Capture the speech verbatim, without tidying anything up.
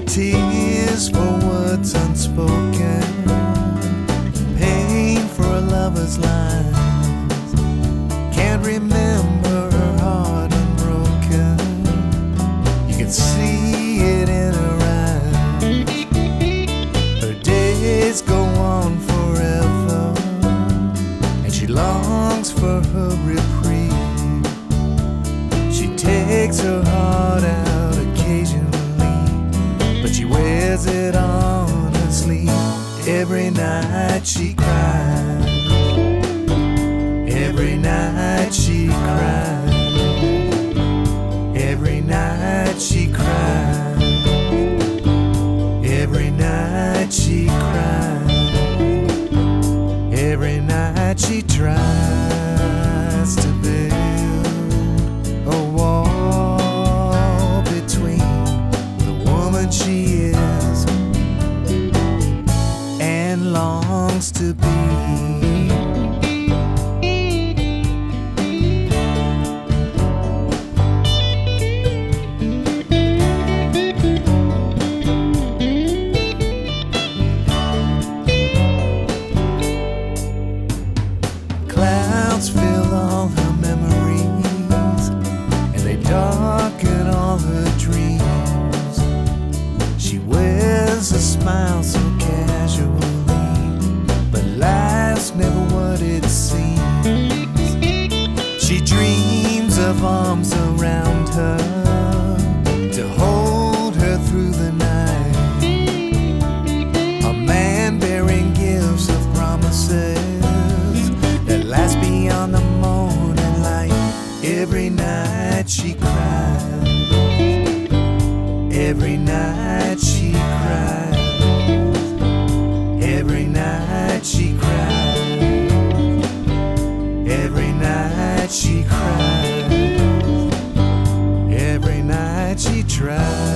Tears for words unspoken, pain for a lover's lines. Can't remember her heart unbroken. You can see it in her eyes. Her days go on forever, and she longs for her reprieve. She takes her heart out occasionally, but she wears it on her sleeve. Every night she cries. Every night she cries. Every night she cries. Every night she cries. Every night she tries to build a wall between the woman she is and longs to be. Clouds fill all her memories, and they darken all her dreams. She wears a smile so casually, but life's never what it seems. She dreams of arms around her to hold her through the night. A man bearing gifts of promises that last beyond the morning light. Every night she cries. Every night she cries. Every night she cries. Every night she cries. Every night she tries.